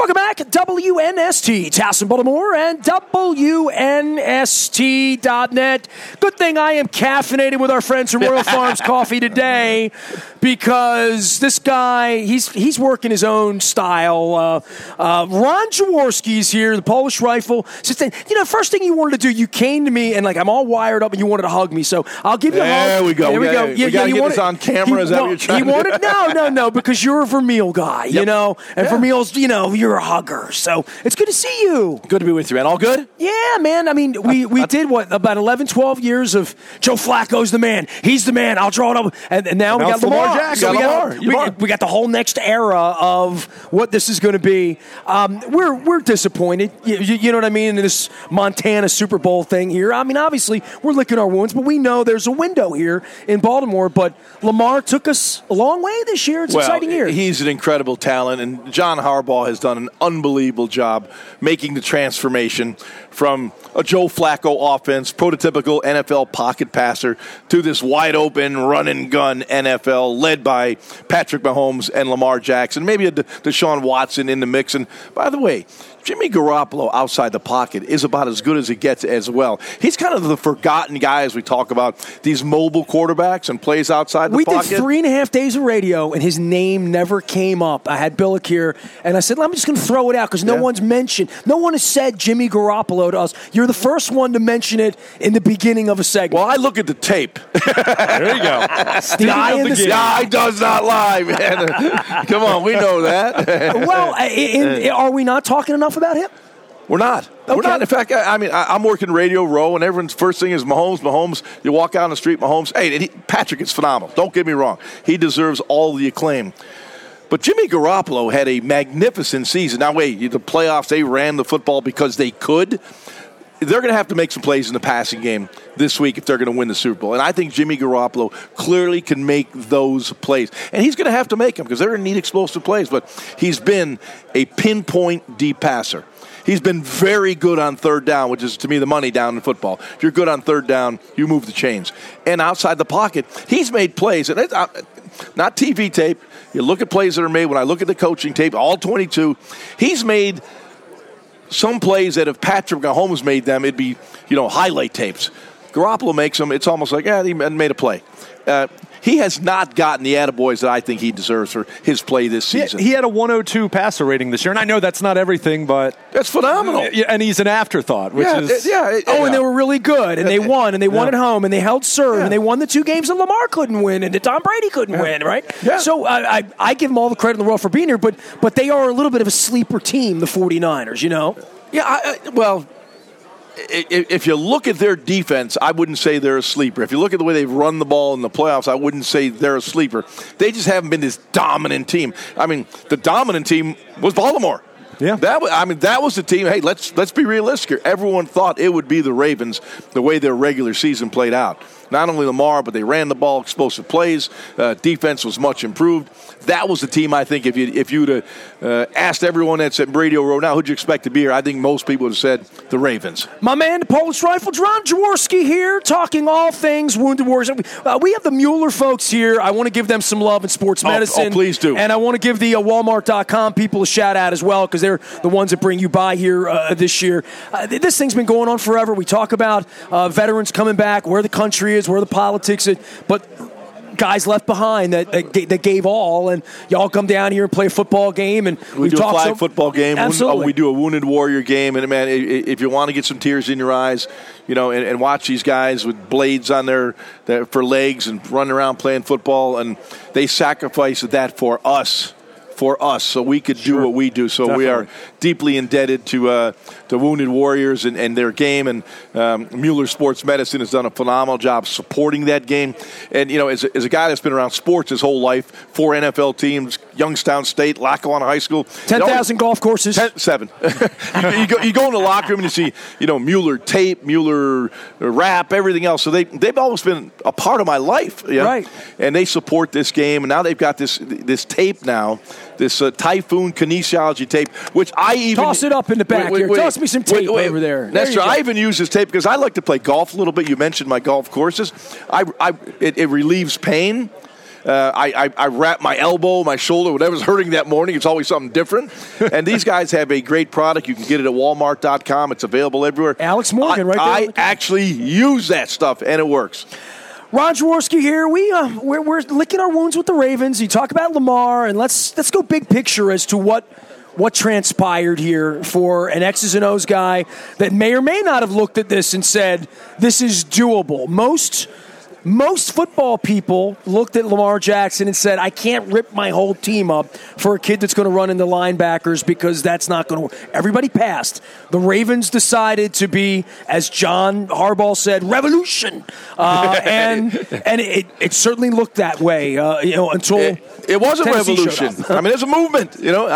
Welcome back. WNST, Towson, Baltimore, and WNST.net. Good thing I am caffeinated with our friends from Royal Farms Coffee today, because this guy, he's working his own style. Ron Jaworski's here, the Polish Rifle. First thing you wanted to do, you came to me and I'm all wired up and you wanted to hug me. So I'll give you a hug. There we go. There we go. We got to get this on camera. Is that what you're trying to do? No, because you're a Vermeil guy, and Vermeil's, you're a hugger. So it's good to see you. Good to be with you, man. All good? Yeah, man. I mean, we did about 11, 12 years of Joe Flacco's the man. He's the man. I'll draw it up. And now we got Lamar Jackson. So we got the whole next era of what this is going to be. We're disappointed. You know what I mean? In this Montana Super Bowl thing here. I mean, obviously, we're licking our wounds, but we know there's a window here in Baltimore. But Lamar took us a long way this year. It's an exciting year. He's an incredible talent, and John Harbaugh has done an unbelievable job making the transformation from a Joe Flacco offense, prototypical NFL pocket passer, to this wide-open run-and-gun NFL led by Patrick Mahomes and Lamar Jackson, maybe a Deshaun Watson in the mix. And by the way, Jimmy Garoppolo outside the pocket is about as good as it gets as well. He's kind of the forgotten guy as we talk about these mobile quarterbacks and plays outside the pocket. We did 3.5 days of radio, and his name never came up. I had Billick here, and I said, I'm just going to throw it out because no one's mentioned. No one has said Jimmy Garoppolo to us. You're the first one to mention it in the beginning of a segment. Well, I look at the tape. There you go. The eye in the guy does not lie, man. Come on, we know that. Well, are we not talking enough about him? We're not. Okay. We're not. In fact, I'm working Radio Row, and everyone's first thing is Mahomes. You walk out on the street, Mahomes. Hey, Patrick is phenomenal. Don't get me wrong. He deserves all the acclaim. But Jimmy Garoppolo had a magnificent season. Now, wait, the playoffs, they ran the football because they could. They're going to have to make some plays in the passing game this week if they're going to win the Super Bowl. And I think Jimmy Garoppolo clearly can make those plays. And he's going to have to make them because they're going to need explosive plays. But he's been a pinpoint deep passer. He's been very good on third down, which is, to me, the money down in football. If you're good on third down, you move the chains. And outside the pocket, he's made plays. And it's not TV tape. You look at plays that are made. When I look at the coaching tape, all 22, he's made some plays that if Patrick Mahomes made them, it'd be, highlight tapes. Garoppolo makes them. It's almost like, he made a play. He has not gotten the attaboys that I think he deserves for his play this season. He had a 102 passer rating this year, and I know that's not everything, but that's phenomenal. And he's an afterthought, which is and they were really good, and they won, and they won at home, and they held serve, and they won the 2 games that Lamar couldn't win, and that Tom Brady couldn't win, right? Yeah. So I give them all the credit in the world for being here, but they are a little bit of a sleeper team, the 49ers, Yeah, if you look at their defense, I wouldn't say they're a sleeper. If you look at the way they've run the ball in the playoffs, I wouldn't say they're a sleeper. They just haven't been this dominant team. I mean, the dominant team was Baltimore. Yeah. That was the team. Hey, let's be realistic here. Everyone thought it would be the Ravens the way their regular season played out. Not only Lamar, but they ran the ball, explosive plays. Defense was much improved. That was the team, I think, if you'd asked everyone that's at Radio Row now, who'd you expect to be here, I think most people would have said the Ravens. My man, the Polish Rifle, Ron Jaworski here, talking all things Wounded Warriors. We have the Mueller folks here. I want to give them some love in sports medicine. Oh, please do. And I want to give the Walmart.com people a shout-out as well, because they're the ones that bring you by here this year. This thing's been going on forever. We talk about veterans coming back, where the country is, where the politics is, but guys left behind that gave all, and y'all come down here and play a football game, and we do a flag football game. Absolutely. We do a Wounded Warrior game, and man, if you want to get some tears in your eyes, and watch these guys with blades on their for legs and running around playing football, and they sacrifice that for us, so we could do what we do. So definitely. We are deeply indebted to the Wounded Warriors and their game. And Mueller Sports Medicine has done a phenomenal job supporting that game. And, as a guy that's been around sports his whole life, 4 NFL teams, Youngstown State, Lackawanna High School. 10,000 golf courses. 7. you go in the locker room and you see, Mueller tape, Mueller wrap, everything else. So they've always been a part of my life. Right. And they support this game. And now they've got this tape now, this Typhoon kinesiology tape, which I even... Toss it up in the back here. Toss me some tape over there. That's true. I even use this tape because I like to play golf a little bit. You mentioned my golf courses. It relieves pain. I wrap my elbow, my shoulder, whatever's hurting that morning. It's always something different. And these guys have a great product. You can get it at Walmart.com. It's available everywhere. Alex Morgan, right there. I actually use that stuff, and it works. Ron Jaworski here. We're licking our wounds with the Ravens. You talk about Lamar, and let's go big picture as to what transpired here for an X's and O's guy that may or may not have looked at this and said, this is doable. Most football people looked at Lamar Jackson and said, I can't rip my whole team up for a kid that's going to run into linebackers because that's not going to work. Everybody passed. The Ravens decided to be, as John Harbaugh said, revolution. And it certainly looked that way until it wasn't revolution. I mean, it's a movement.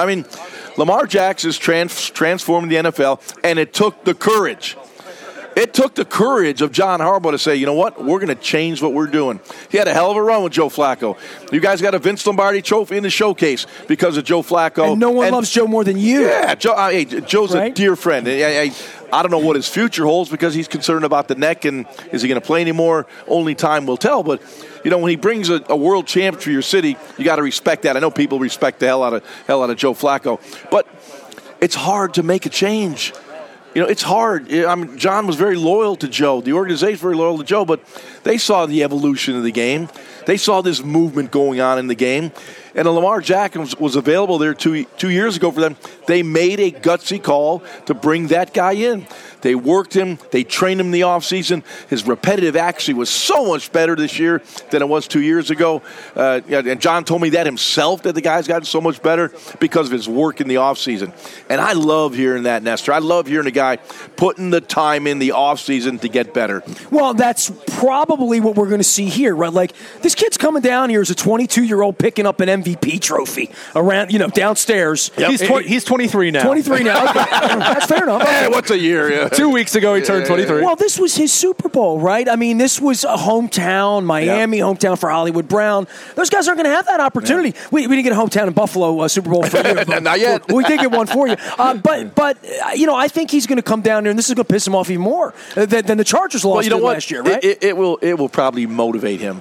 Lamar Jackson's transforming the NFL, and it took the courage. It took the courage of John Harbaugh to say, you know what, we're going to change what we're doing. He had a hell of a run with Joe Flacco. You guys got a Vince Lombardi trophy in the showcase because of Joe Flacco. And no one loves Joe more than you. Yeah, Joe's right? A dear friend. I don't know what his future holds because he's concerned about the neck and is he going to play anymore? Only time will tell. But, when he brings a world champ to your city, you got to respect that. I know people respect the hell out of Joe Flacco. But it's hard to make a change. It's hard. John was very loyal to Joe. The organization's very loyal to Joe, but they saw the evolution of the game. They saw this movement going on in the game. And Lamar Jackson was available there 2 years ago for them. They made a gutsy call to bring that guy in. They worked him. They trained him in the offseason. His repetitive accuracy was so much better this year than it was 2 years ago. And John told me that himself, that the guy's gotten so much better because of his work in the offseason. And I love hearing that, Nestor. I love hearing a guy putting the time in the offseason to get better. Well, that's probably what we're going to see here, right? Like, this kid's coming down here as a 22-year-old picking up an MVP trophy around, downstairs. Yep. He's 23 now. 23 now. Okay. That's fair enough. Hey, what's a year? Yeah. 2 weeks ago, he turned 23. Well, this was his Super Bowl, right? I mean, this was a hometown, Miami, hometown for Hollywood Brown. Those guys aren't going to have that opportunity. Yeah. We didn't get a hometown in Buffalo Super Bowl for you. Not yet. We did get one for you. But I think he's going to come down there, and this is going to piss him off even more than the Chargers lost last year, right? It will probably motivate him.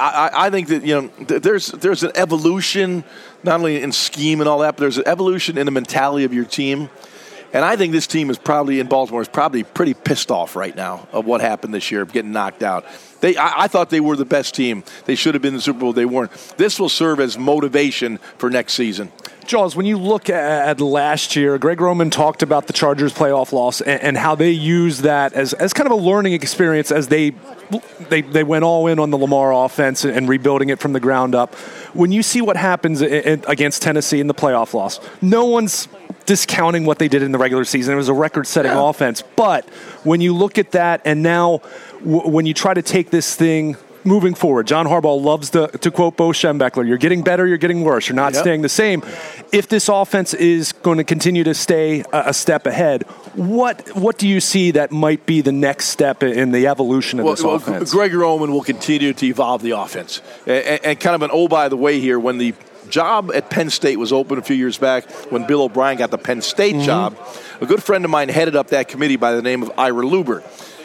I think that there's an evolution, not only in scheme and all that, but there's an evolution in the mentality of your team. And I think this team in Baltimore is probably pretty pissed off right now of what happened this year, of getting knocked out. I thought they were the best team. They should have been in the Super Bowl. They weren't. This will serve as motivation for next season. Jaws, when you look at last year, Greg Roman talked about the Chargers' playoff loss and how they used that as kind of a learning experience as they went all in on the Lamar offense and rebuilding it from the ground up. When you see what happens against Tennessee in the playoff loss, no one's discounting what they did in the regular season. It was a record-setting offense. But when you look at that and now when you try to take this thing moving forward, John Harbaugh loves to quote Bo Schembechler, you're getting better, you're getting worse, you're not staying the same. If this offense is going to continue to stay a step ahead, what do you see that might be the next step in the evolution of this offense? Greg Roman will continue to evolve the offense. And kind of an by the way here, when the job at Penn State was open a few years back, when Bill O'Brien got the Penn State job, a good friend of mine headed up that committee by the name of Ira Luber.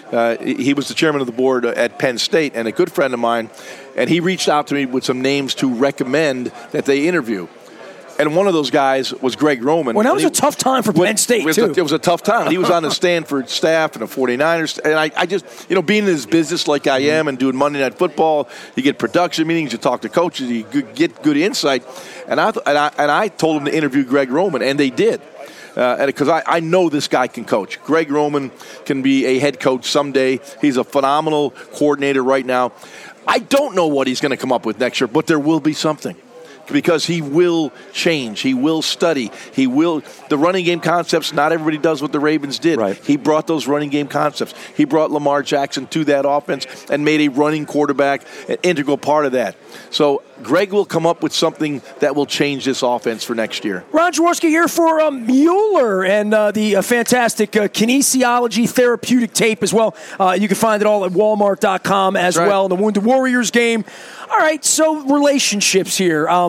He was the chairman of the board at Penn State and a good friend of mine, and he reached out to me with some names to recommend that they interview. And one of those guys was Greg Roman. Well, that was a tough time for Penn State, too. It was a tough time. He was on the Stanford staff and the 49ers. And I just, being in this business like I am and doing Monday Night Football, you get production meetings, you talk to coaches, you get good insight. And I told them to interview Greg Roman, and they did. Because I know this guy can coach. Greg Roman can be a head coach someday. He's a phenomenal coordinator right now. I don't know what he's going to come up with next year, but there will be something. Because he will change. He will study. The running game concepts, not everybody does what the Ravens did. Right. He brought those running game concepts. He brought Lamar Jackson to that offense and made a running quarterback an integral part of that. So Greg will come up with something that will change this offense for next year. Ron Jaworski here for Mueller and the fantastic kinesiology therapeutic tape as well. You can find it all at Walmart.com as well. And the Wounded Warriors game. All right, so relationships here.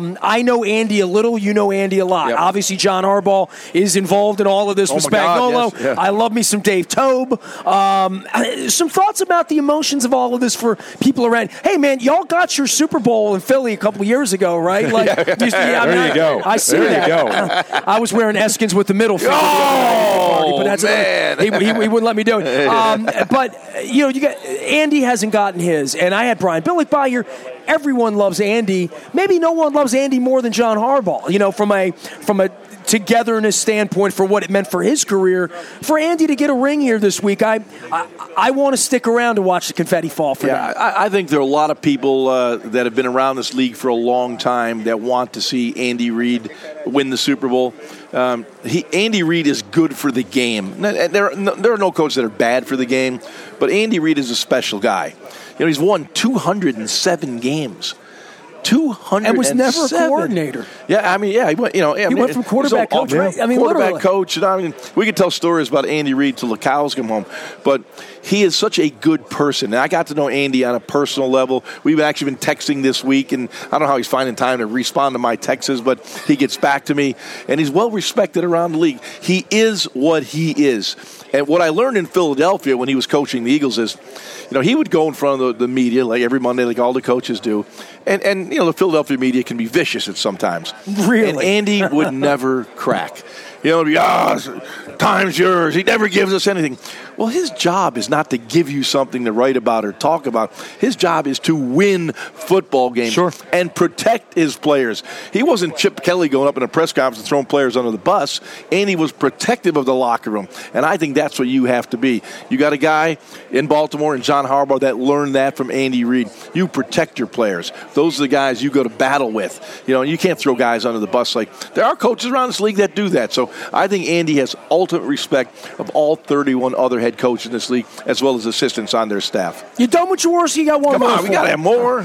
I know Andy a little. You know Andy a lot. Yep. Obviously, John Harbaugh is involved in all of this with Spagnuolo. Yes. Yeah. I love me some Dave Tobe. Some thoughts about the emotions of all of this for people around. Hey, man, y'all got your Super Bowl in Philly a couple of years ago, right? Like, there you go. I see that. There you go. I was wearing Eskins with the middle finger. Oh, but that's man. He wouldn't let me do it. But, you got Andy hasn't gotten his, and I had Brian Billick by here. Everyone loves Andy. Maybe no one loves Andy more than John Harbaugh, from a togetherness standpoint for what it meant for his career. For Andy to get a ring here this week, I want to stick around to watch the confetti fall for that. I think there are a lot of people that have been around this league for a long time that want to see Andy Reid win the Super Bowl. Andy Reid is good for the game. There are no coaches that are bad for the game, but Andy Reid is a special guy. He's won 207 games. 207. And was never a coordinator. Yeah, he went. He went from quarterback coach. Right? Quarterback literally. coach. We could tell stories about Andy Reid till the cows come home, but he is such a good person. And I got to know Andy on a personal level. We've actually been texting this week, and I don't know how he's finding time to respond to my texts, but he gets back to me, and he's well respected around the league. He is what he is. And what I learned in Philadelphia when he was coaching the Eagles is, he would go in front of the media like every Monday, like all the coaches do, and the Philadelphia media can be vicious at sometimes. Really? And Andy would never crack. Time's yours. He never gives us anything. Well, his job is not to give you something to write about or talk about. His job is to win football games and protect his players. He wasn't Chip Kelly going up in a press conference and throwing players under the bus. Andy was protective of the locker room, and I think that's what you have to be. You got a guy in Baltimore and John Harbaugh that learned that from Andy Reid. You protect your players. Those are the guys you go to battle with. You can't throw guys under the bus. Like, there are coaches around this league that do that. So I think Andy has ultimate respect of all 31 other head coaches in this league, as well as assistants on their staff. You done with yours? You got one more? Come on, we got to have more.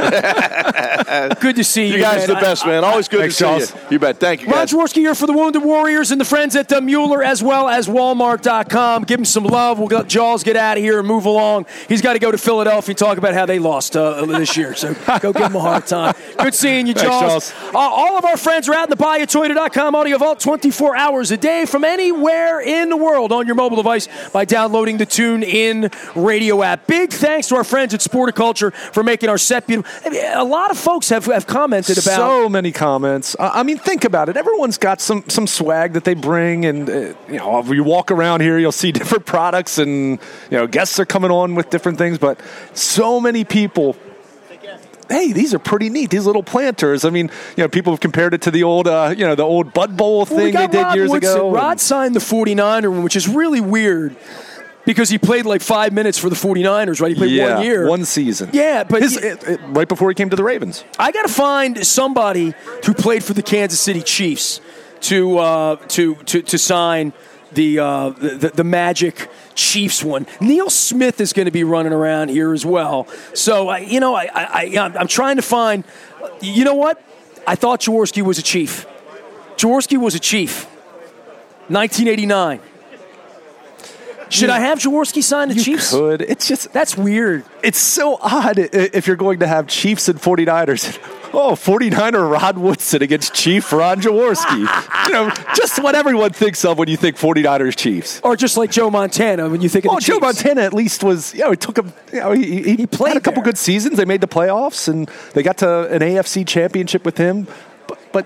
Good to see you. You guys are the best, man. Always good to see you. You bet. Thank you, guys. Ron Jaworski here for the Wounded Warriors and the friends at Mueller, as well as Walmart.com. Give him some love. We'll let Jaws get out of here and move along. He's got to go to Philadelphia and talk about how they lost this year. So go give him a hard time. Good seeing you, Jaws. All of our friends are out in the BuyAToyota.com Audio Vault 24 hours a day from anywhere in the world on your mobile device by downloading the TuneIn radio app. Big thanks to our friends at Sporticulture for making our set beautiful. A lot of folks have commented about. So many comments. Think about it. Everyone's got some swag that they bring, and you walk around here, you'll see different products, and guests are coming on with different things. But so many people. Hey, these are pretty neat. These little planters. People have compared it to the old, the old Bud Bowl thing they did years ago. Rod signed the 49er, which is really weird because he played like 5 minutes for the 49ers, right? He played 1 year. One season. Yeah, but right before he came to the Ravens. I got to find somebody who played for the Kansas City Chiefs to sign the Magic Chiefs one. Neil Smith is going to be running around here as well. So, I'm trying to find, you know what? I thought Jaworski was a Chief. Jaworski was a Chief. 1989. Should I have Jaworski sign the Chiefs? You could. It's just... That's weird. It's so odd if you're going to have Chiefs and 49ers. 49er Rod Woodson against Chief Ron Jaworski. Just what everyone thinks of when you think 49ers Chiefs. Or just like Joe Montana when you think of the Chiefs. Joe Montana at least was, it took him, he played a couple good seasons. They made the playoffs, and they got to an AFC championship with him. But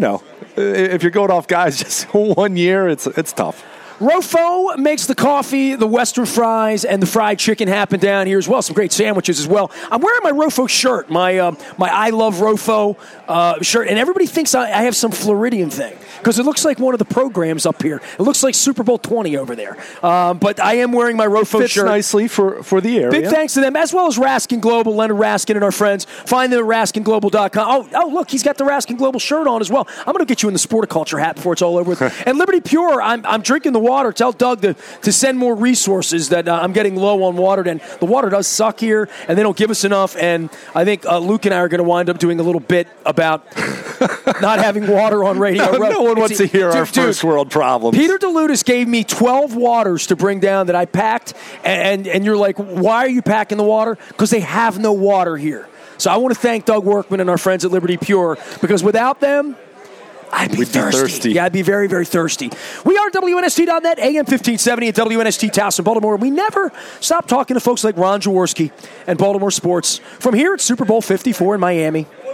if you're going off guys just 1 year, it's tough. Rofo makes the coffee, the Western fries, and the fried chicken happen down here as well. Some great sandwiches as well. I'm wearing my Rofo shirt, my I Love Rofo shirt, and everybody thinks I have some Floridian thing because it looks like one of the programs up here. It looks like Super Bowl 20 over there. But I am wearing my Rofo shirt. Fits nicely for the area. Big thanks to them, as well as Raskin Global, Leonard Raskin and our friends. Find them at RaskinGlobal.com. Oh, look, he's got the Raskin Global shirt on as well. I'm going to get you in the Sporticulture hat before it's all over with. And Liberty Pure, I'm drinking the water. Tell Doug to send more resources that I'm getting low on water. And the water does suck here, and they don't give us enough. And I think Luke and I are going to wind up doing a little bit about not having water on radio. No one wants to hear our first world problems. Peter DeLutis gave me 12 waters to bring down that I packed, and you're like, why are you packing the water? Because they have no water here. So I want to thank Doug Workman and our friends at Liberty Pure, because without them, I'd be thirsty. Yeah, I'd be very, very thirsty. We are WNST.net, AM 1570 at WNST Towson, Baltimore. We never stop talking to folks like Ron Jaworski and Baltimore Sports from here at Super Bowl 54 in Miami.